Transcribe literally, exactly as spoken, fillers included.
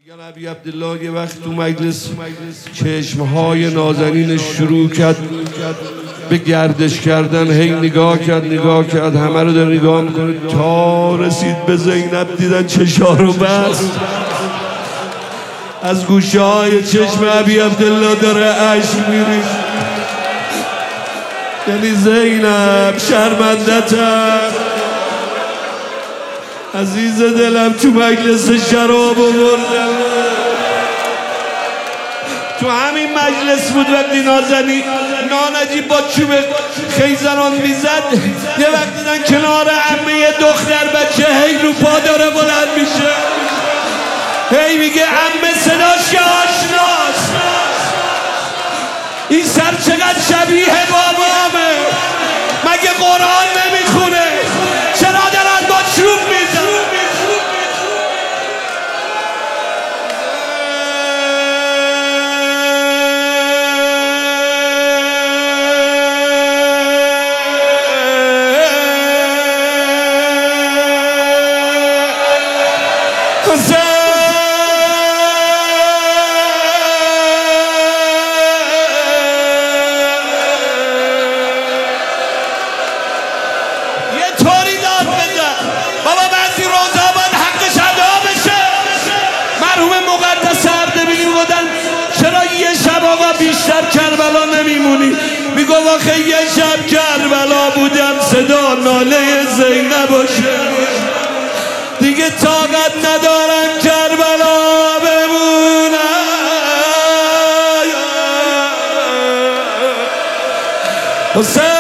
ابی عبدالله یه وقت تو مجلس چشمهای نازنینش شروع کرد به گردش کردن، هی نگاه کرد نگاه کرد همه رو داره نگاه میکنه تا رسید به زینب، دیدن چشا رو بست، از گوشه های چشم ابی عبدالله داره اشک میریزه. یعنی زینب شرمندتم، عزیز دلم، تو مجلس شراب آوردم، تو همین مجلس بود وقتی نازنین نانجی با چوب خیزران میزد، یه وقت دیدن کنار عمه یه دختر بچه هی رو پا داره بلند میشه، هی میگه عمه صداش که آشناست، این سر چقدر شبیه بابامه، مگه قرآن نمیخونه؟ چرا دارن با چوب میزن؟ بیشتر کربلا نمیمونی؟ میگو آخه یه شب کربلا بودم صدا ناله زینب باشه، دیگه طاقت ندارم کربلا بمونم. حسین